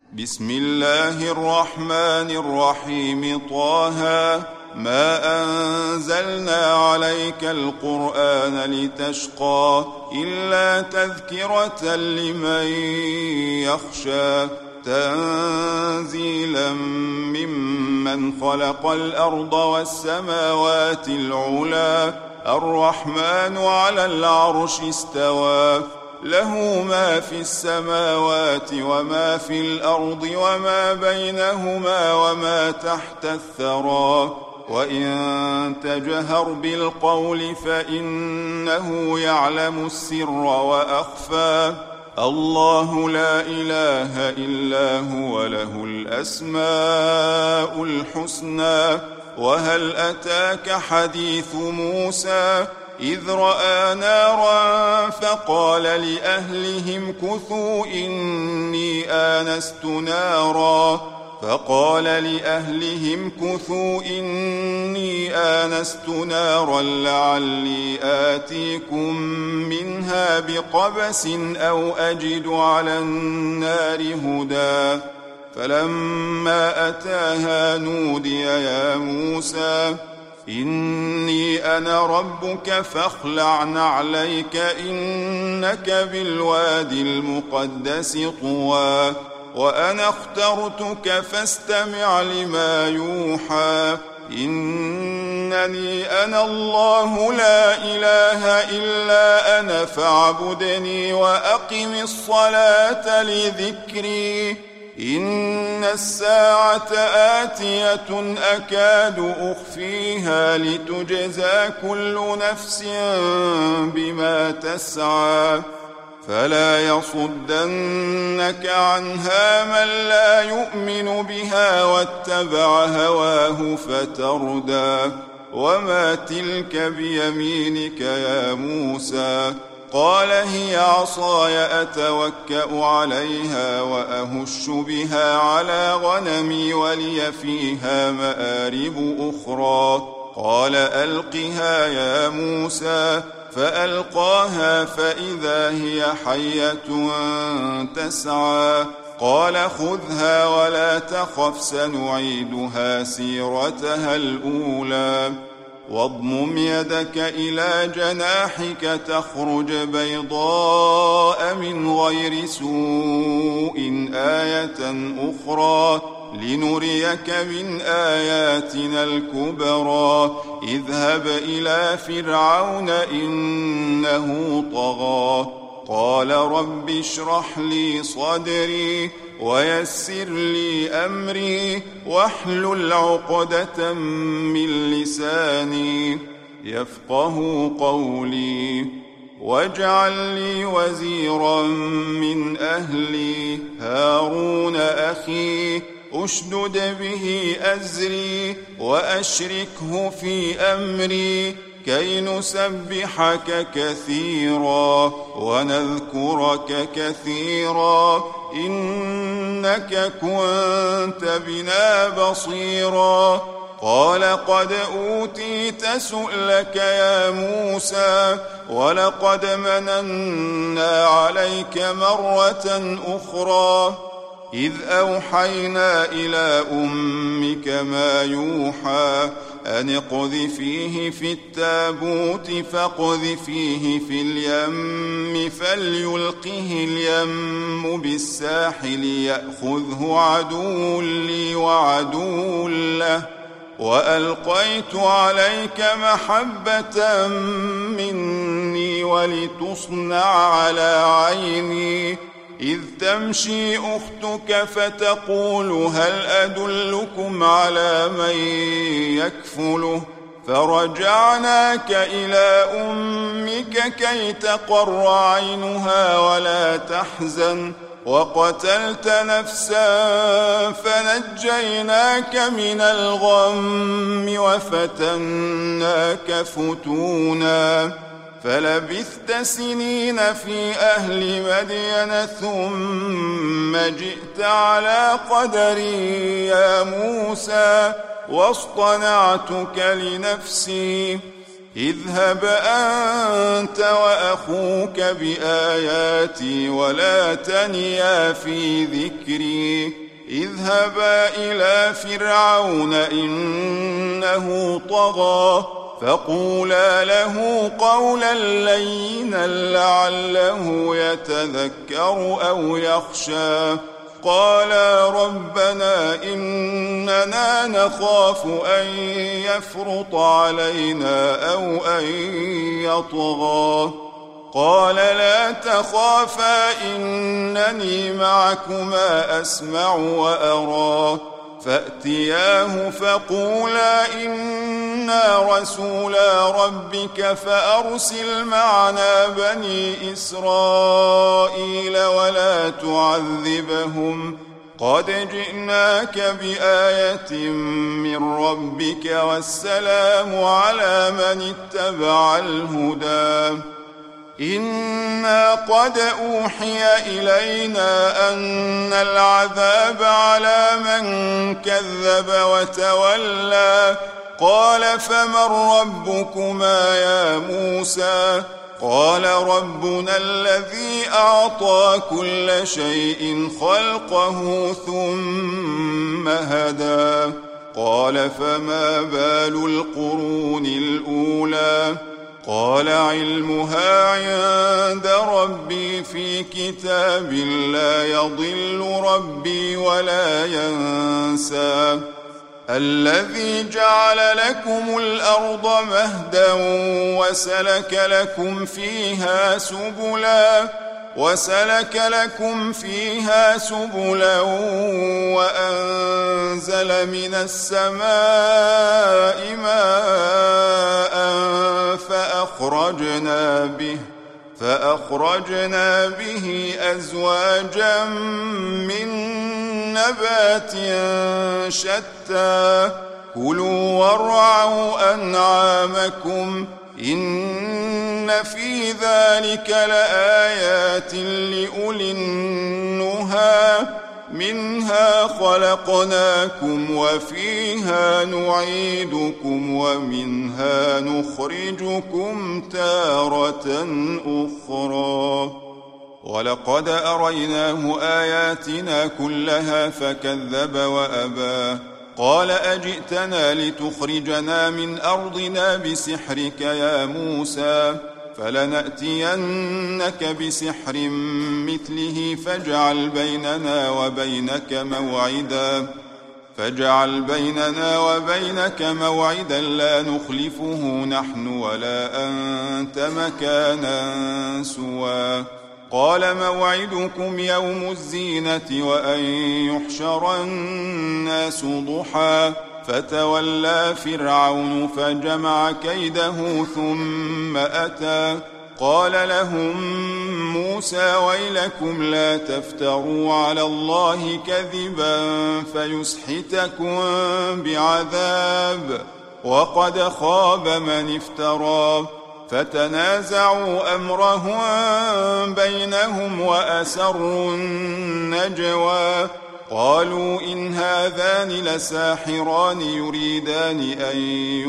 بسم الله الرحمن الرحيم. طه ما أنزلنا عليك القرآن لتشقى إلا تذكرة لمن يخشى تنزيلا ممن خلق الأرض والسماوات العلى الرحمن على العرش استوى له ما في السماوات وما في الأرض وما بينهما وما تحت الثرى وإن تجهر بالقول فإنه يعلم السر وأخفى الله لا إله إلا هو له الأسماء الحسنى وهل أتاك حديث موسى إذ رأى نارا فقال لأهلهم كثوا إني آنست نارا لعلي آتيكم منها بقبس أو أجد على النار هدى فلما أتاها نودي يا موسى إني أنا ربك فاخلع نعليك إنك بالوادي المقدس طوى وأنا اخترتك فاستمع لما يوحى إنني أنا الله لا إله إلا أنا فاعبدني وأقم الصلاة لذكري إن الساعة آتية أكاد أخفيها لتجزى كل نفس بما تسعى فلا يصدنك عنها من لا يؤمن بها واتبع هواه فتردى وما تلك بيمينك يا موسى قال هي عصاي أتوكأ عليها وأهش بها على غنمي ولي فيها مآرب أخرى قال ألقها يا موسى فألقاها فإذا هي حية تسعى قال خذها ولا تخف سنعيدها سيرتها الأولى واضمم يدك إلى جناحك تخرج بيضاء من غير سوء آية أخرى لنريك من آياتنا الكبرى اذهب إلى فرعون إنه طغى قال رب اشرح لي صدري ويسر لي أمري واحلل عقدة من لساني يفقه قولي واجعل لي وزيرا من أهلي هارون أخي أشدد به أزري وأشركه في أمري كي نسبحك كثيرا ونذكرك كثيرا إنك كنت بنا بصيرا قال قد أوتيت سؤلك يا موسى ولقد مننا عليك مرة أخرى إذ أوحينا إلى أمك ما يوحى أن اقذفيه في التابوت فاقذفيه في اليم فليلقه اليم بالساحل يأخذه عدو لي وعدو له وألقيت عليك محبة مني ولتصنع على عيني إذ تمشي أختك فتقول هل أدلكم على من يكفله فرجعناك إلى أمك كي تقر عينها ولا تحزن وقتلت نفسا فنجيناك من الغم وفتناك فتونا فلبثت سنين في أهل مدين ثم جئت على قدري يا موسى واصطنعتك لنفسي اذهب أنت وأخوك بآياتي ولا تنيا في ذكري اذهبا إلى فرعون إنه طغى فقولا له قولا لينا لعله يتذكر أو يخشى قالا ربنا إننا نخاف أن يفرط علينا أو أن يطغى قال لا تخافا إنني معكما أسمع وأرى فأتياه فقولا إنا رسولا ربك فأرسل معنا بني إسرائيل ولا تعذبهم قد جئناك بآية من ربك والسلام على من اتبع الهدى إنا قد أوحي إلينا أن العذاب على من كذب وتولى قال فمن ربكما يا موسى قال ربنا الذي أعطى كل شيء خلقه ثم هدى قال فما بال القرون الأولى قال علمها عند ربي في كتاب لا يضل ربي ولا ينسى الذي جعل لكم الأرض مهدا وسلك لكم فيها سبلا وأنزل من السماء ماء فأخرجنا به أزواجا من نبات شتى كلوا وارعوا أنعامكم إن في ذلك لآيات لأولي النهى منها خلقناكم وفيها نعيدكم ومنها نخرجكم تارة أخرى ولقد أريناه آياتنا كلها فكذب وأبى قال أجئتنا لتخرجنا من أرضنا بسحرك يا موسى فلنأتينك بسحر مثله فاجعل بيننا وبينك موعدا لا نخلفه نحن ولا أنت مكانا سوى قال موعدكم يوم الزينة وأن يحشر الناس ضحى فتولى فرعون فجمع كيده ثم أتى قال لهم موسى ويلكم لا تفتروا على الله كذبا فيسحتكم بعذاب وقد خاب من افترى فتنازعوا أمرهم بينهم وأسروا النجوى قالوا إن هذان لساحران يريدان أن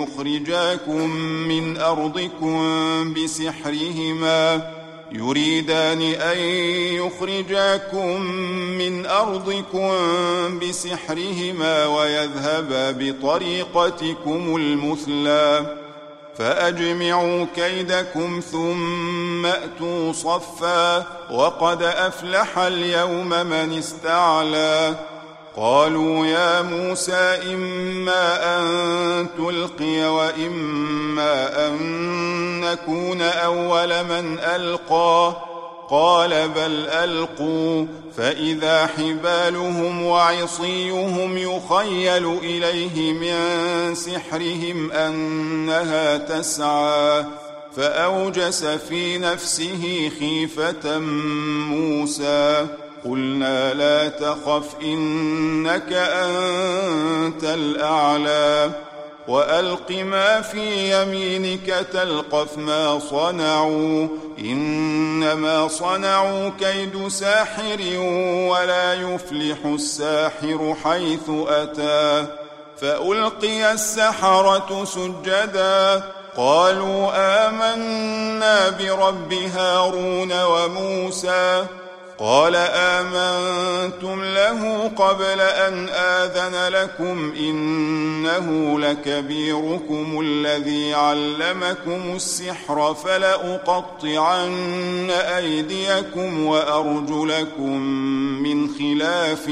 يخرجاكم من أرضكم بسحرهما ويذهبا بطريقتكم المثلى فأجمعوا كيدكم ثم أتوا صفا وقد أفلح اليوم من استعلى قالوا يا موسى إما أن تلقي وإما أن نكون أول من ألقى قال بل ألقوا فإذا حبالهم وعصيهم يخيل إليه من سحرهم أنها تسعى فأوجس في نفسه خيفة موسى قلنا لا تخف إنك أنت الأعلى وألق ما في يمينك تلقف ما صنعوا إنما صنعوا كيد ساحر ولا يفلح الساحر حيث أتى فألقي السحرة سجدا قالوا آمنا برب هارون وموسى قال آمنتم له قبل أن آذن لكم إنه لكبيركم الذي علمكم السحر فلأقطعن أيديكم وأرجلكم من خلاف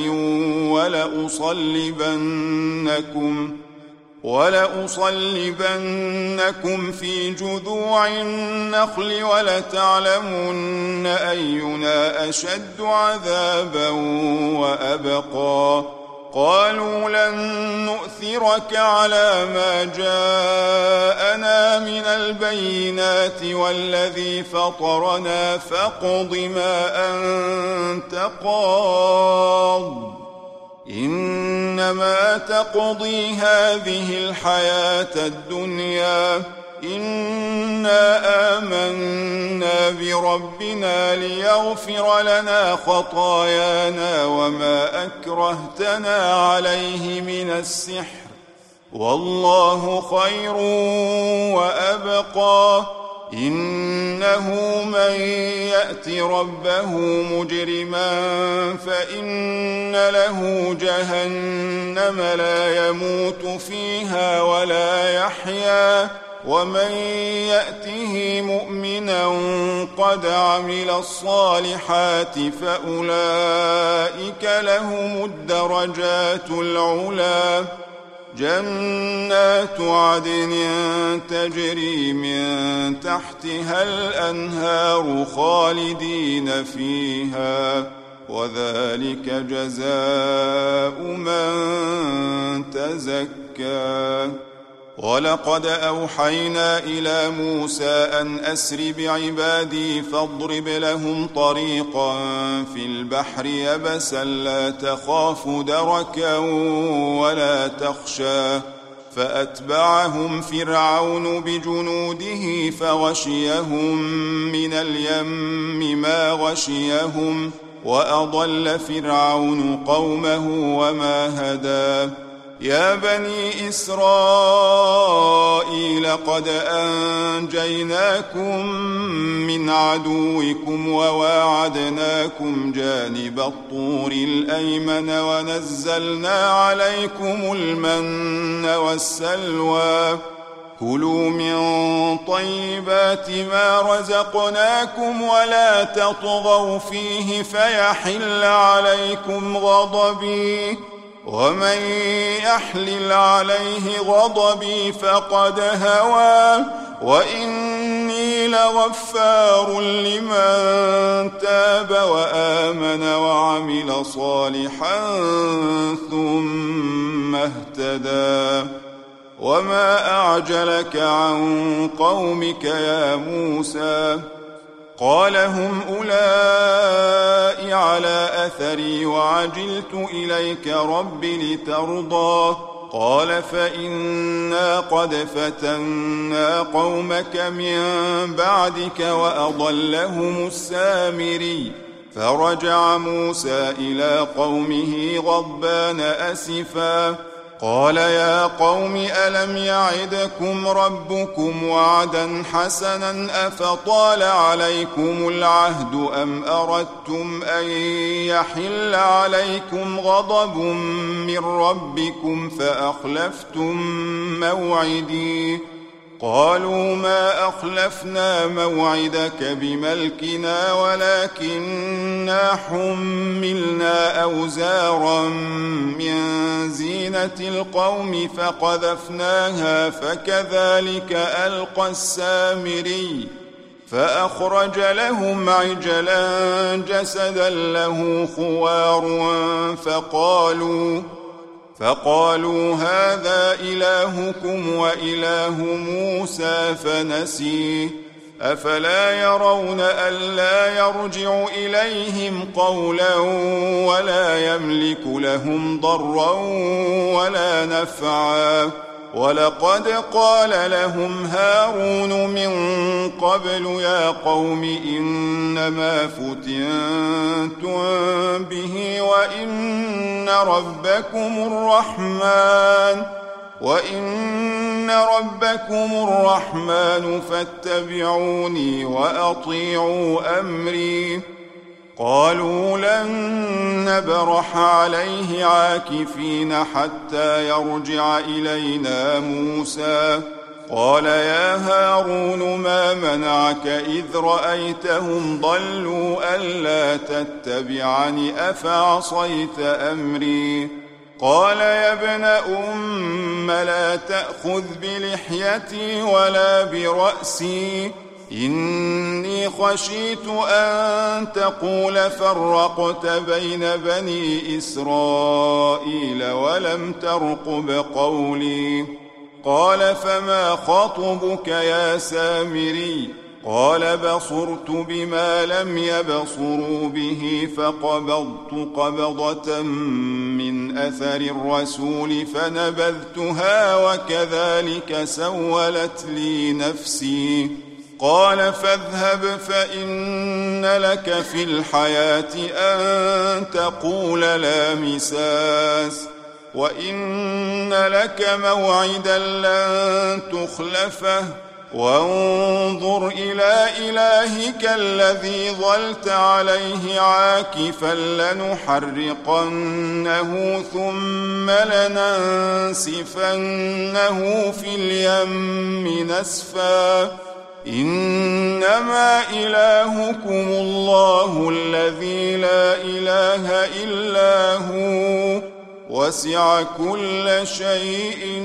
ولأصلبنكم في جذوع النخل ولتعلمن أينا أشد عذابا وأبقى قالوا لن نؤثرك على ما جاءنا من البينات والذي فطرنا فاقض ما أنت قاض إنما تقضي هذه الحياة الدنيا إنا آمنا بربنا ليغفر لنا خطايانا وما أكرهتنا عليه من السحر والله خير وأبقى إنه من يأت ربه مجرما فإن له جهنم لا يموت فيها ولا يحيا ومن يأته مؤمنا قد عمل الصالحات فأولئك لهم الدرجات العلى جنات عدن تجري من تحتها الأنهار خالدين فيها وذلك جزاء من تزكى ولقد أوحينا إلى موسى أن أسر بعبادي فاضرب لهم طريقا في البحر يبسا لا تخاف دركا ولا تخشى فأتبعهم فرعون بجنوده فغشيهم من اليم ما غشيهم وأضل فرعون قومه وما هدى يا بني إسرائيل قد أنجيناكم من عدوكم وواعدناكم جانب الطور الأيمن ونزلنا عليكم المن والسلوى كلوا من طيبات ما رزقناكم ولا تطغوا فيه فيحل عليكم غضبي ومن يحلل عليه غضبي فقد هوى وإني لغفار لمن تاب وآمن وعمل صالحا ثم اهتدى وما أعجلك عن قومك يا موسى قال هم أولئك على أثري وعجلت إليك رب لترضى قال فإنا قد فتنا قومك من بعدك وأضلهم السامري فرجع موسى إلى قومه غضبان أسفا قال يا قوم ألم يعدكم ربكم وعدا حسنا أفطال عليكم العهد أم أردتم أن يحل عليكم غضب من ربكم فأخلفتم موعدي قالوا ما أخلفنا موعدك بملكنا ولكننا حملنا أوزارا من زينة القوم فقذفناها فكذلك ألقى السامري فأخرج لهم عجلا جسدا له خوار فقالوا هذا إلهكم وإله موسى فنسي أفلا يرون ألا يرجع إليهم قولا ولا يملك لهم ضرا ولا نفعا ولقد قال لهم هارون من قبل يا قوم إنما فتنتم به وإن ربكم الرحمن وإن ربكم الرحمن فاتبعوني وأطيعوا أمري. قالوا لن نبرح عليه عاكفين حتى يرجع إلينا موسى. قال يا هارون ما منعك إذ رأيتهم ضلوا ألا تتبعني أفعصيت أمري؟ قال يا ابن أم لا تأخذ بلحيتي ولا برأسي إني خشيت أن تقول فرقت بين بني إسرائيل ولم ترقب قولي. قال فما خطبك يا سامري؟ قال بصرت بما لم يبصروا به فقبضت قبضة من أثر الرسول فنبذتها وكذلك سولت لي نفسي. قال فاذهب فإن لك في الحياة أن تقول لا مساس وإن لك موعدا لن تخلفه وانظر إلى إلهك الذي ظلت عليه عاكفا لنحرقنه ثم لننسفنه في اليم نسفا إنما إلهكم الله الذي لا إله إلا هو وسع كل شيء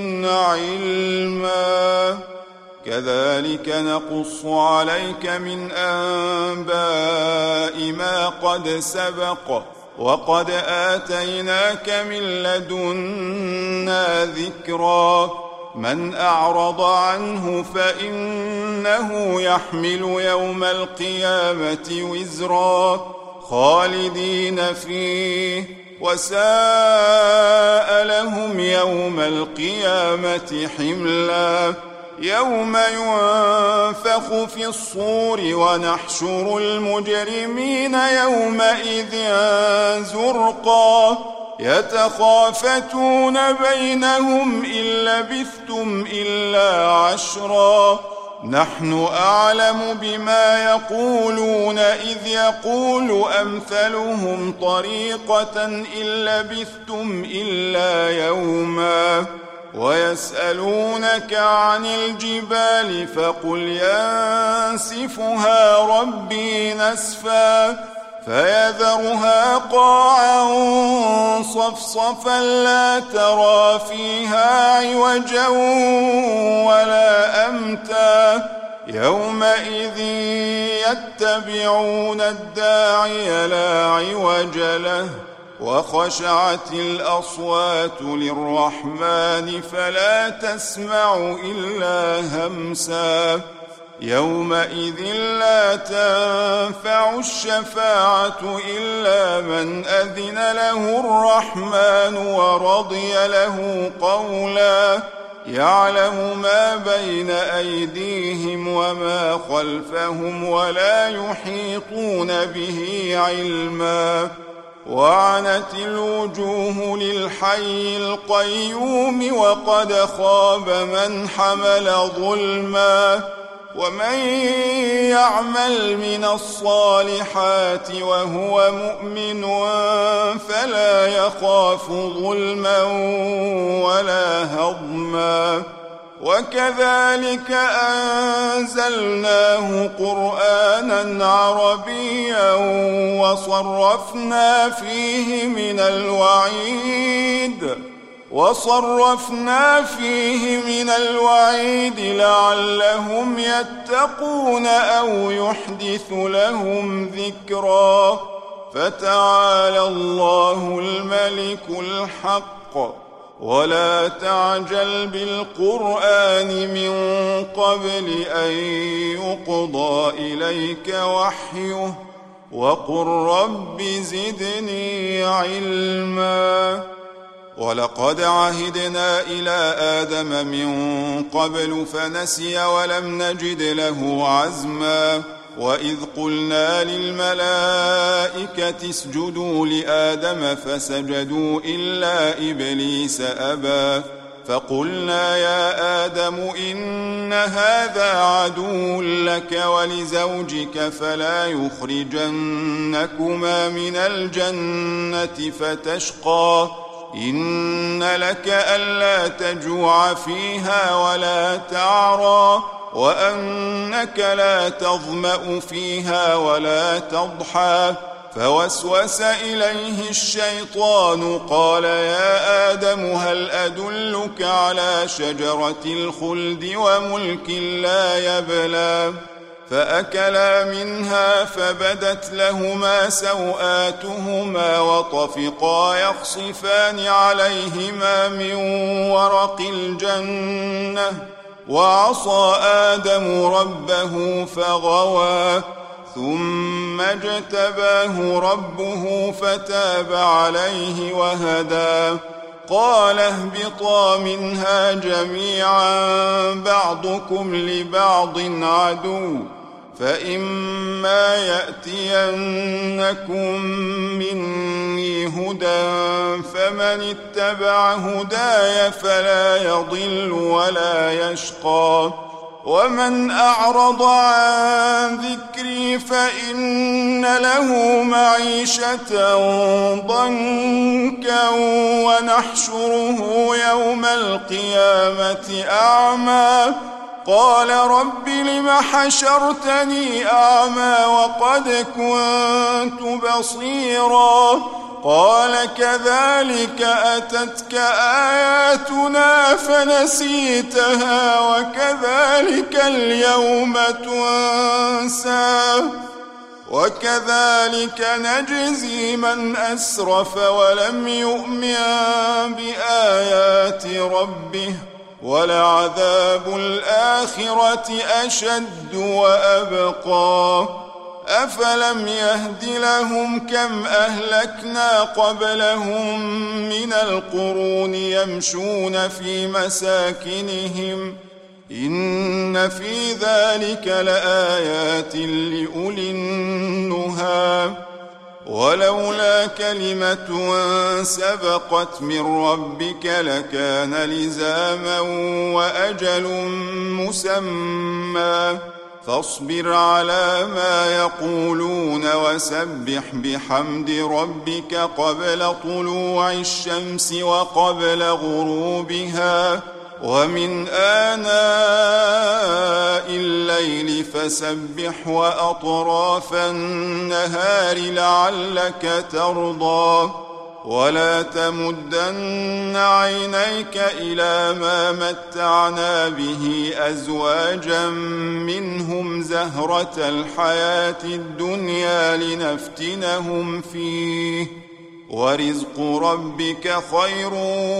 علما. كذلك نقص عليك من أنباء ما قد سبق وقد آتيناك من لدنا ذكرا. من أعرض عنه فإنه يحمل يوم القيامة وزرا خالدين فيه وساء لهم يوم القيامة حملا. يوم ينفخ في الصور ونحشر المجرمين يومئذ زرقا يتخافتون بينهم إن لبثتم إلا عشرا نحن أعلم بما يقولون إذ يقول أمثلهم طريقة إن لبثتم إلا يوما ويسألونك عن الجبال فقل ينسفها ربي نسفا فيذرها قاعا صفصفا لا ترى فيها عوجا ولا أمتا يومئذ يتبعون الداعي لا عوج له وخشعت الأصوات للرحمن فلا تسمع إلا همسا يومئذ لا تنفع الشفاعة إلا من أذن له الرحمن ورضي له قولا يعلم ما بين أيديهم وما خلفهم ولا يحيطون به علما وعنت الوجوه للحي القيوم وقد خاب من حمل ظلما ومن يعمل من الصالحات وهو مؤمن فلا يخاف ظلما ولا هضما وكذلك أنزلناه قرآنا عربيا وصرفنا فيه من الوعيد لعلهم يتقون أو يحدث لهم ذكرا فتعالى الله الملك الحق ولا تعجل بالقرآن من قبل أن يقضى إليك وحيه وقل رب زدني علما ولقد عهدنا إلى آدم من قبل فنسي ولم نجد له عزما وإذ قلنا للملائكة اسجدوا لآدم فسجدوا إلا إبليس أبى فقلنا يا آدم إن هذا عدو لك ولزوجك فلا يخرجنكما من الجنة فتشقى إن لك ألا تجوع فيها ولا تعرى وأنك لا تظمأ فيها ولا تضحى فوسوس إليه الشيطان قال يا آدم هل أدلك على شجرة الخلد وملك لا يبلى فأكلا منها فبدت لهما سوآتهما وطفقا يخصفان عليهما من ورق الجنة وعصى آدم ربه فغوى ثم اجتباه ربه فتاب عليه وهدى قال اهبطا منها جميعا بعضكم لبعض عدو فإما يأتينكم مني هدى فمن اتبع هداي فلا يضل ولا يشقى ومن أعرض عن ذكري فإن له معيشة ضنكا ونحشره يوم القيامة أعمى قال رب لم حشرتني أعمى وقد كنت بصيرا قال كذلك أتتك آياتنا فنسيتها وكذلك اليوم تنسى وكذلك نجزي من أسرف ولم يؤمن بآيات ربه ولعذاب الآخرة أشد وأبقى أفلم يهد لهم كم أهلكنا قبلهم من القرون يمشون في مساكنهم إن في ذلك لآيات لأولي النهى ولولا كلمة سبقت من ربك لكان لزاما وأجل مسمى فاصبر على ما يقولون وسبح بحمد ربك قبل طلوع الشمس وقبل غروبها ومن آناء الليل فسبح وأطراف النهار لعلك ترضى ولا تمدن عينيك إلى ما متعنا به أزواجا منهم زهرة الحياة الدنيا لنفتنهم فيه ورزق ربك خير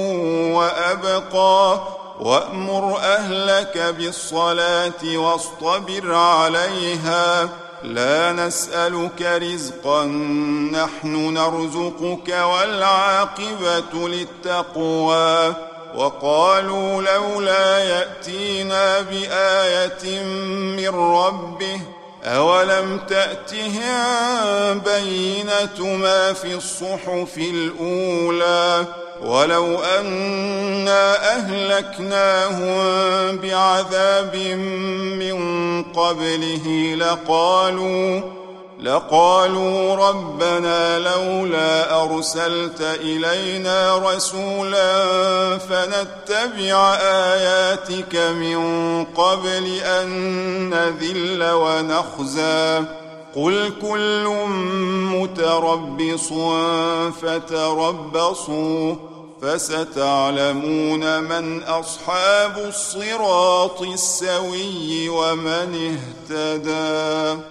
وأبقى وأمر أهلك بالصلاة واصطبر عليها لا نسألك رزقا نحن نرزقك والعاقبة للتقوى وقالوا لولا يأتينا بآية من ربه أولم تأتهم بينة ما في الصحف الأولى ولو أنا أهلكناهم بعذاب من قبله لقالوا ربنا لولا أرسلت إلينا رسولا فنتبع آياتك من قبل أن نذل ونخزى قل كل متربص فتربصوا فستعلمون من أصحاب الصراط السوي ومن اهتدى.